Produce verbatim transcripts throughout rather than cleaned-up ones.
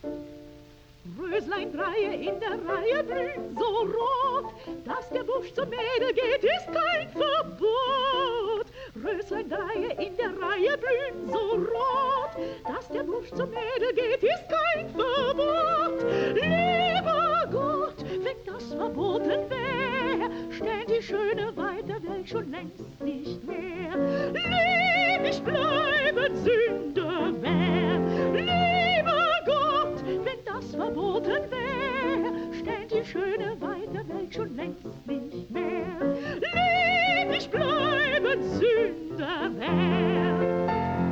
Röslein Dreie in der Reihe blüht so rot, dass der Busch zum Mädel geht, ist kein Verbot. Röslein Dreie in der Reihe blüht so rot, dass der Busch zum Mädel geht, ist kein Verbot. Lieber Gott, wenn das verboten wär, stellen die schöne weite Welt schon längst nicht mehr. Lieb ich bleiben Sünder wär. Lieber Gott, wenn das verboten wär, stellen die schöne weite Welt schon längst nicht mehr. Lieb ich bleiben Sünder wär.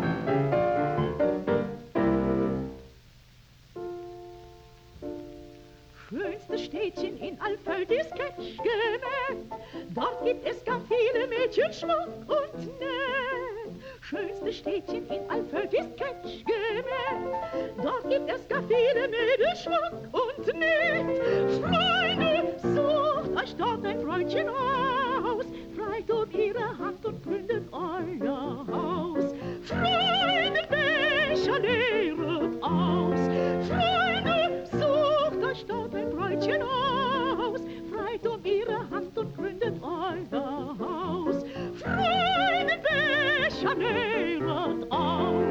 Schönstes Städtchen in Alfeld ist Ketschgemäh. Dort gibt es gar viele Mädchen, Schmuck und Näh. Schönstes Städtchen in Alfeld ist Ketschgemäh. Dort gibt es gar viele Mädchen, Schmuck und Näh. Freunde, sucht euch dort ein Freundchen aus, fragt um ihre Hand und gründet euer Haus. Freunde, Becher leeret aus. Freunde, sucht euch dort ein Bräutchen aus, freit um ihre Hand und gründet euer Haus. Freunde, Becher leeret aus.